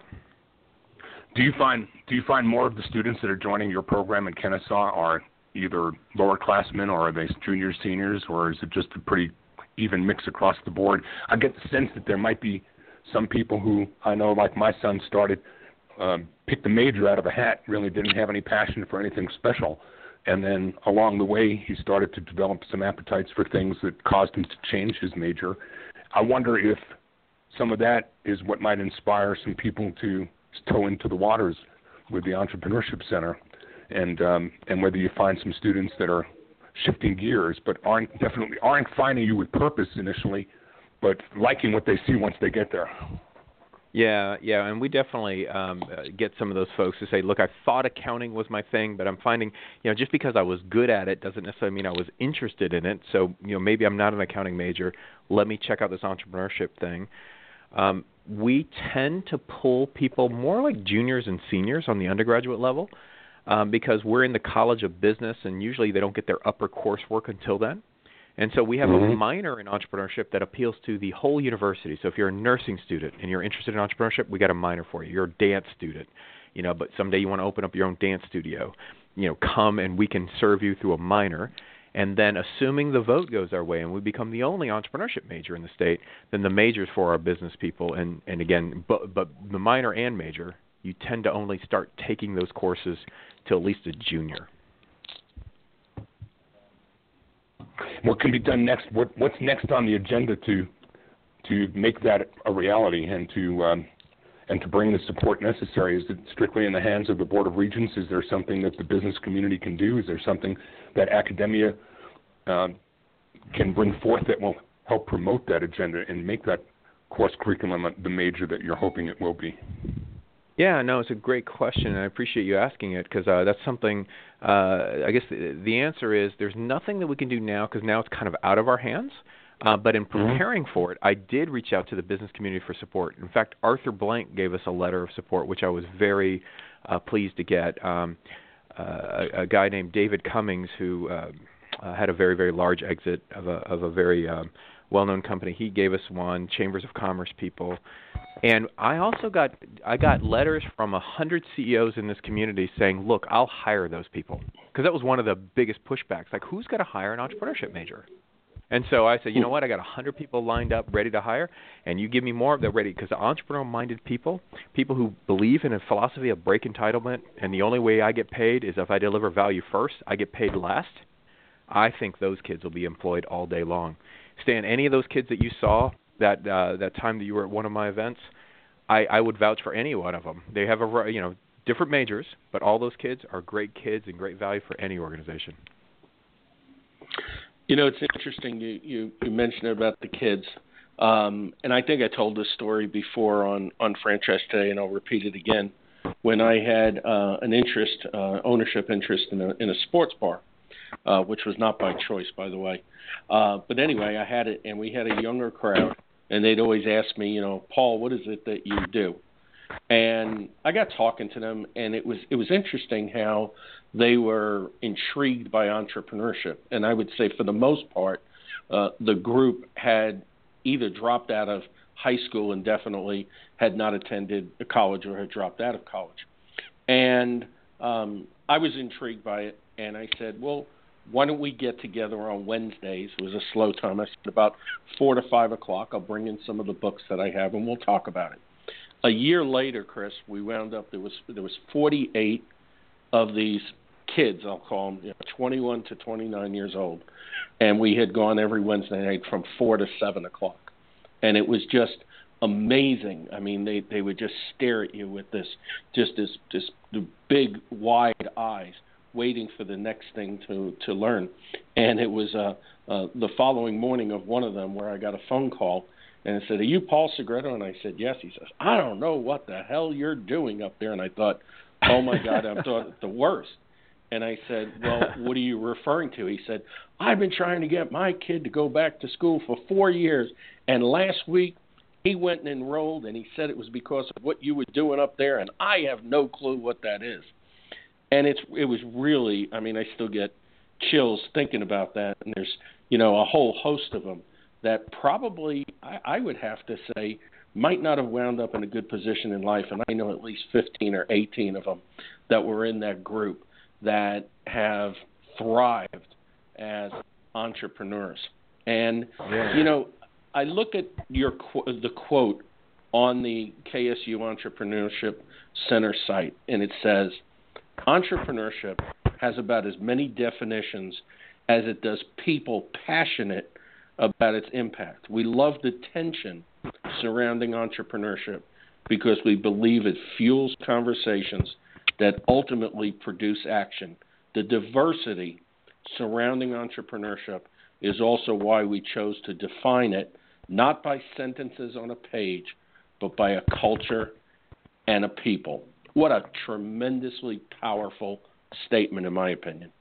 Do you find do you find more of the students that are joining your program in Kennesaw are either lower classmen, or are they juniors, seniors, or is it just a pretty even mix across the board? I get the sense that there might be some people who, I know, like my son, started, um, picked a major out of a hat, really didn't have any passion for anything special. And then along the way, he started to develop some appetites for things that caused him to change his major. I wonder if some of that is what might inspire some people to toe into the waters with the Entrepreneurship Center, and um, and whether you find some students that are shifting gears, but aren't definitely aren't finding you with purpose initially, but liking what they see once they get there. Yeah, yeah, and we definitely um, uh, get some of those folks to say, look, I thought accounting was my thing, but I'm finding, you know, just because I was good at it doesn't necessarily mean I was interested in it. So, you know, maybe I'm not an accounting major. Let me check out this entrepreneurship thing. Um, we tend to pull people more like juniors and seniors on the undergraduate level um, because we're in the College of Business, and usually they don't get their upper coursework until then. And so we have mm-hmm. a minor in entrepreneurship that appeals to the whole university. So if you're a nursing student and you're interested in entrepreneurship, we got a minor for you. You're a dance student, you know, but someday you want to open up your own dance studio. You know, come and we can serve you through a minor. And then assuming the vote goes our way and we become the only entrepreneurship major in the state, then the majors for our business people. And, and again, but, but the minor and major, you tend to only start taking those courses till at least a junior. What can be done next? What, what's next on the agenda to to make that a reality and to um, and to bring the support necessary? Is it strictly in the hands of the Board of Regents? Is there something that the business community can do? Is there something that academia um, can bring forth that will help promote that agenda and make that course curriculum the major that you're hoping it will be? Yeah, no, it's a great question, and I appreciate you asking it because uh, that's something, uh, I guess the, the answer is there's nothing that we can do now because now it's kind of out of our hands. Uh, but in preparing mm-hmm. for it, I did reach out to the business community for support. In fact, Arthur Blank gave us a letter of support, which I was very uh, pleased to get. Um, uh, a, a guy named David Cummings, who uh, uh, had a very, very large exit of a, of a very um, well-known company, he gave us one, Chambers of Commerce people. And I also got I got letters from one hundred C E Os in this community saying, look, I'll hire those people. Because that was one of the biggest pushbacks. Like, who's going to hire an entrepreneurship major? And so I said, you know what, I got one hundred people lined up ready to hire, and you give me more of that ready, because the entrepreneurial-minded people, people who believe in a philosophy of break entitlement, and the only way I get paid is if I deliver value first, I get paid last, I think those kids will be employed all day long. Stan, any of those kids that you saw that uh, that time that you were at one of my events, I, I would vouch for any one of them. They have a, you know, different majors, but all those kids are great kids and great value for any organization. You know, it's interesting you, you, you mentioned about the kids, um, and I think I told this story before on, on Franchise Today, and I'll repeat it again. When I had uh, an interest, uh, ownership interest in a, in a sports bar, uh, which was not by choice, by the way. Uh, but anyway, I had it, and we had a younger crowd, and they'd always ask me, you know, Paul, what is it that you do? And I got talking to them, and it was it was interesting how they were intrigued by entrepreneurship. And I would say for the most part, uh, the group had either dropped out of high school and definitely had not attended a college or had dropped out of college. And um, I was intrigued by it, and I said, well, why don't we get together on Wednesdays? It was a slow time. I said about four to five o'clock. I'll bring in some of the books that I have, and we'll talk about it. A year later, Chris, we wound up, there was there was forty-eight of these kids, I'll call them, you know, twenty-one to twenty-nine years old, and we had gone every Wednesday night from four to seven o'clock. And it was just amazing. I mean, they, they would just stare at you with this, just this, this big, wide eyes, waiting for the next thing to, to learn. And it was uh, uh, the following morning of one of them where I got a phone call, and it said, are you Paul Segreto? And I said, yes. He says, I don't know what the hell you're doing up there. And I thought, oh, my God, I'm thought the worst. And I said, well, what are you referring to? He said, I've been trying to get my kid to go back to school for four years, and last week he went and enrolled, and he said it was because of what you were doing up there, and I have no clue what that is. And it's it was really, I mean, I still get chills thinking about that. And there's, you know, a whole host of them that probably, I, I would have to say, might not have wound up in a good position in life. And I know at least fifteen or eighteen of them that were in that group that have thrived as entrepreneurs. And, yeah. you know, I look at your the quote on the K S U Entrepreneurship Center site, and it says, entrepreneurship has about as many definitions as it does people passionate about its impact. We love the tension surrounding entrepreneurship because we believe it fuels conversations that ultimately produce action. The diversity surrounding entrepreneurship is also why we chose to define it not by sentences on a page, but by a culture and a people. What a tremendously powerful statement, in my opinion.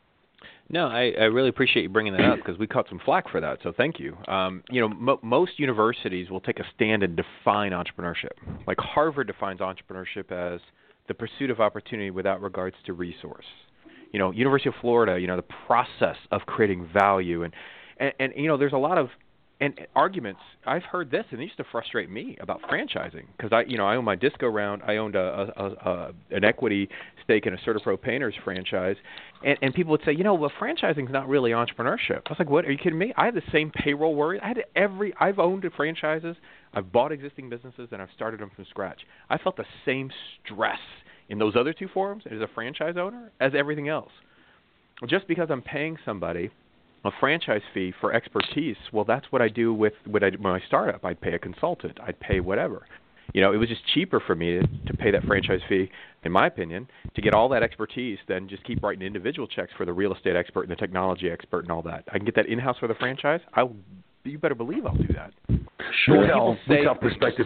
No, I, I really appreciate you bringing that up because we caught some flack for that, so thank you. Um, you know, mo- most universities will take a stand and define entrepreneurship. Like Harvard defines entrepreneurship as the pursuit of opportunity without regards to resource. You know, University of Florida, you know, the process of creating value. And, and, and you know, there's a lot of and arguments. I've heard this, and it used to frustrate me about franchising because I, you know, I own my Disco Round. I owned a, a, a an equity stake in a CertaPro Painters franchise, and, and people would say, you know, well, franchising is not really entrepreneurship. I was like, what? Are you kidding me? I had the same payroll worry. I had every. I've owned franchises. I've bought existing businesses, and I've started them from scratch. I felt the same stress in those other two forums as a franchise owner as everything else. Just because I'm paying somebody a franchise fee for expertise, well, that's what I do with what I, my startup. I'd pay a consultant. I'd pay whatever. You know, it was just cheaper for me to, to pay that franchise fee, in my opinion, to get all that expertise than just keep writing individual checks for the real estate expert and the technology expert and all that. I can get that in-house for the franchise. I'll, you better believe I'll do that. Sure. We tell, say, we tell prospective.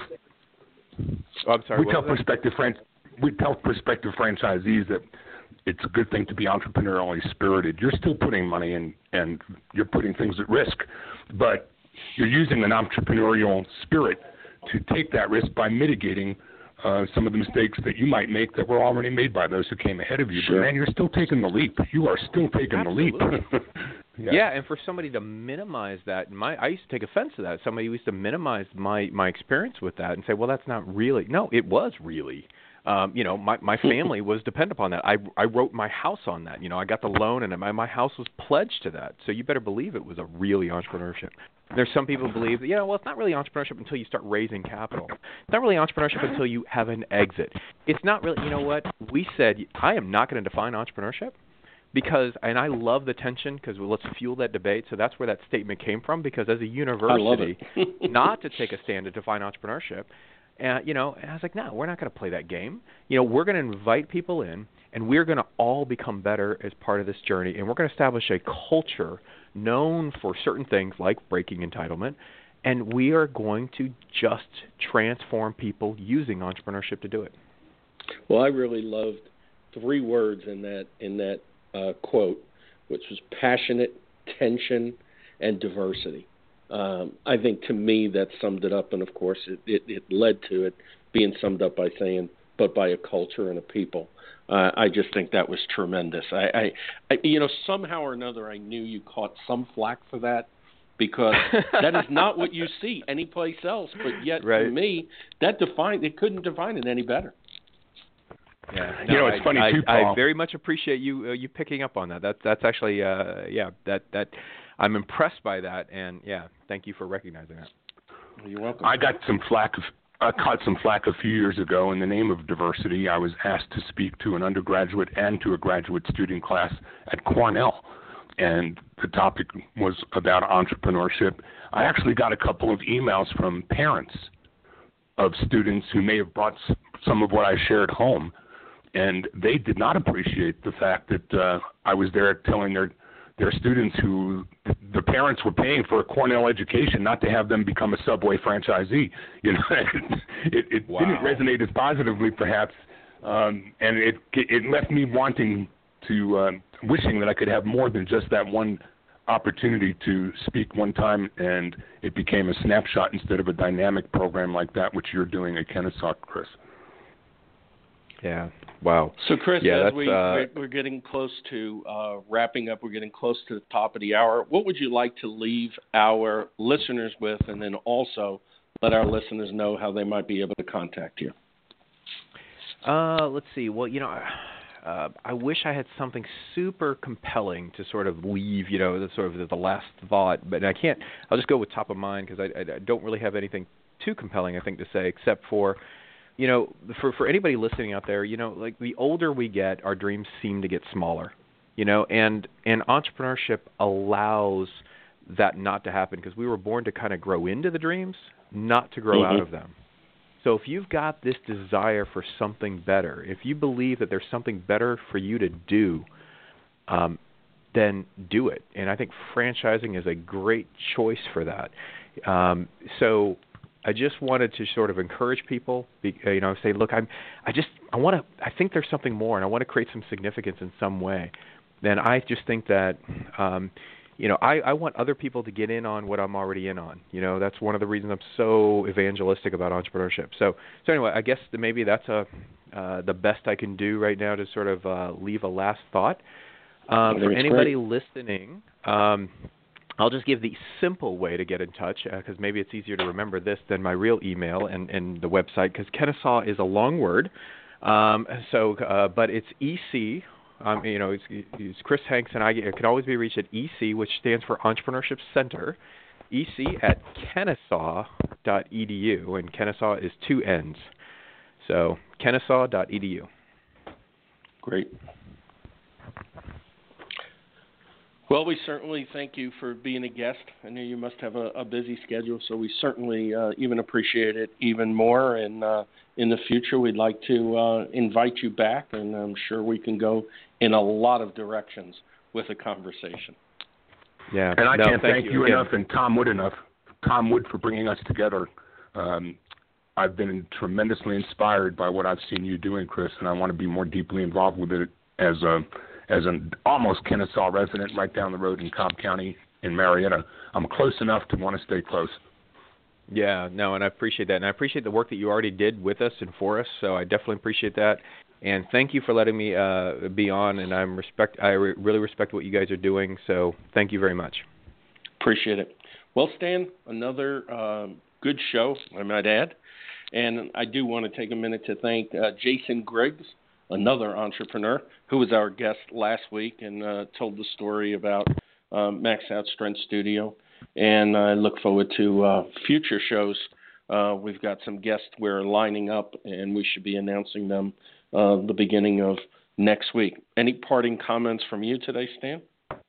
Oh, I'm sorry. We tell prospective fran- We tell prospective franchisees that it's a good thing to be entrepreneurially spirited. You're still putting money in, and you're putting things at risk, but you're using an entrepreneurial spirit to take that risk by mitigating uh, some of the mistakes that you might make that were already made by those who came ahead of you. Sure. But, man, you're still taking the leap. You are still taking Absolutely. the leap. yeah. yeah, and for somebody to minimize that, my I used to take offense to that. Somebody used to minimize my, my experience with that and say, well, that's not really. No, it was really. Um, you know, my, my family was dependent upon that. I, I wrote my house on that. You know, I got the loan, and my, my house was pledged to that. So you better believe it was a really entrepreneurship. There's some people who believe that, you know, well, it's not really entrepreneurship until you start raising capital. It's not really entrepreneurship until you have an exit. It's not really, you know what? We said, I am not going to define entrepreneurship because, and I love the tension because well, let's fuel that debate. So that's where that statement came from, because as a university, not to take a stand to define entrepreneurship, Uh, you know, and I was like, no, we're not going to play that game. You know, we're going to invite people in, and we're going to all become better as part of this journey, and we're going to establish a culture known for certain things like breaking entitlement, and we are going to just transform people using entrepreneurship to do it. Well, I really loved three words in that in that uh, quote, which was passionate, tension, and diversity. Um, I think to me that summed it up, and of course it, it, it led to it being summed up by saying, but by a culture and a people. Uh, I just think that was tremendous. I, I, I, you know, somehow or another I knew you caught some flack for that because that is not what you see anyplace else, but yet right. to me that defined, it couldn't define it any better. Yeah, no, you know, it's I, funny I, too, Paul. I very much appreciate you uh, you picking up on that. That's that's actually uh, yeah that that I'm impressed by that, and yeah, thank you for recognizing that. You're welcome. I got some flack. I caught some flack a few years ago in the name of diversity. I was asked to speak to an undergraduate and to a graduate student class at Cornell, and the topic was about entrepreneurship. I actually got a couple of emails from parents of students who may have brought some of what I shared home, and they did not appreciate the fact that uh, I was there telling their their students who the parents were paying for a Cornell education not to have them become a Subway franchisee. You know, it, it wow. didn't resonate as positively, perhaps, um, and it it left me wanting to uh, wishing that I could have more than just that one opportunity to speak one time, and it became a snapshot instead of a dynamic program like that, which you're doing at Kennesaw, Chris. Yeah. Wow. So, Chris, yeah, as we, uh, we're, we're getting close to uh, wrapping up, we're getting close to the top of the hour. What would you like to leave our listeners with, and then also let our listeners know how they might be able to contact you? Uh, let's see. Well, you know, uh, I wish I had something super compelling to sort of leave, you know, the sort of the last thought, but I can't. I'll just go with top of mind because I, I, I don't really have anything too compelling, I think, to say, except for, you know, for for anybody listening out there, you know, like the older we get, our dreams seem to get smaller, you know, and and entrepreneurship allows that not to happen because we were born to kind of grow into the dreams, not to grow mm-hmm. out of them. So if you've got this desire for something better, if you believe that there's something better for you to do, um, then do it. And I think franchising is a great choice for that. Um, so I just wanted to sort of encourage people, you know, say, look, I'm, I just, I want to, I think there's something more, and I want to create some significance in some way. Then I just think that, um, you know, I, I want other people to get in on what I'm already in on. You know, that's one of the reasons I'm so evangelistic about entrepreneurship. So, so anyway, I guess that maybe that's a uh, the best I can do right now to sort of uh, leave a last thought. Um, for anybody great. listening, um, I'll just give the simple way to get in touch because uh, maybe it's easier to remember this than my real email and, and the website because Kennesaw is a long word. Um, so, uh, but it's E C. Um, you know, it's, it's Chris Hanks, and I it can always be reached at E C, which stands for Entrepreneurship Center, E C at kennesaw dot e d u, and Kennesaw is two N's. So kennesaw dot e d u. Great. Well, we certainly thank you for being a guest. I know you must have a, a busy schedule, so we certainly uh, even appreciate it even more. And uh, in the future, we'd like to uh, invite you back, and I'm sure we can go in a lot of directions with a conversation. Yeah, and I no, can't thank, thank you, you again. enough and Tom Wood enough, Tom Wood for bringing us together. Um, I've been tremendously inspired by what I've seen you doing, Chris, and I want to be more deeply involved with it as a as an almost Kennesaw resident right down the road in Cobb County in Marietta. I'm close enough to want to stay close. Yeah, no, and I appreciate that. And I appreciate the work that you already did with us and for us, so I definitely appreciate that. And thank you for letting me uh, be on, and I'm respect. I re- really respect what you guys are doing, so thank you very much. Appreciate it. Well, Stan, another um, good show, I might add. And I do want to take a minute to thank uh, Jason Griggs, another entrepreneur, who was our guest last week and uh, told the story about um, Max Out Strength Studio. And I look forward to uh, future shows. Uh, we've got some guests we're lining up, and we should be announcing them uh, the beginning of next week. Any parting comments from you today, Stan?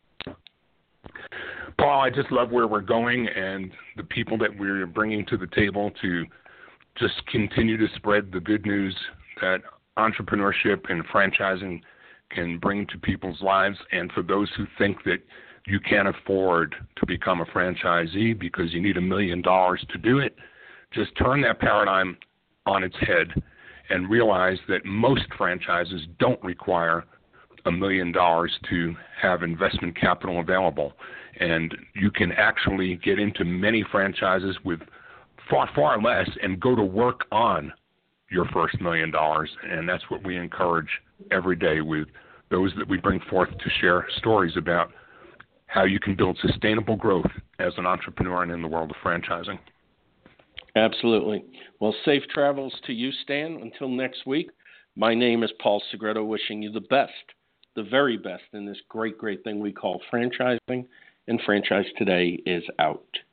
Paul, I just love where we're going and the people that we're bringing to the table to just continue to spread the good news that entrepreneurship and franchising can bring to people's lives. And for those who think that you can't afford to become a franchisee because you need a million dollars to do it, just turn that paradigm on its head and realize that most franchises don't require a million dollars to have investment capital available. And you can actually get into many franchises with far, far less and go to work on your first million dollars. And that's what we encourage every day with those that we bring forth to share stories about how you can build sustainable growth as an entrepreneur and in the world of franchising. Absolutely. Well, safe travels to you, Stan. Until next week, my name is Paul Segreto, wishing you the best, the very best in this great, great thing we call franchising. And Franchise Today is out.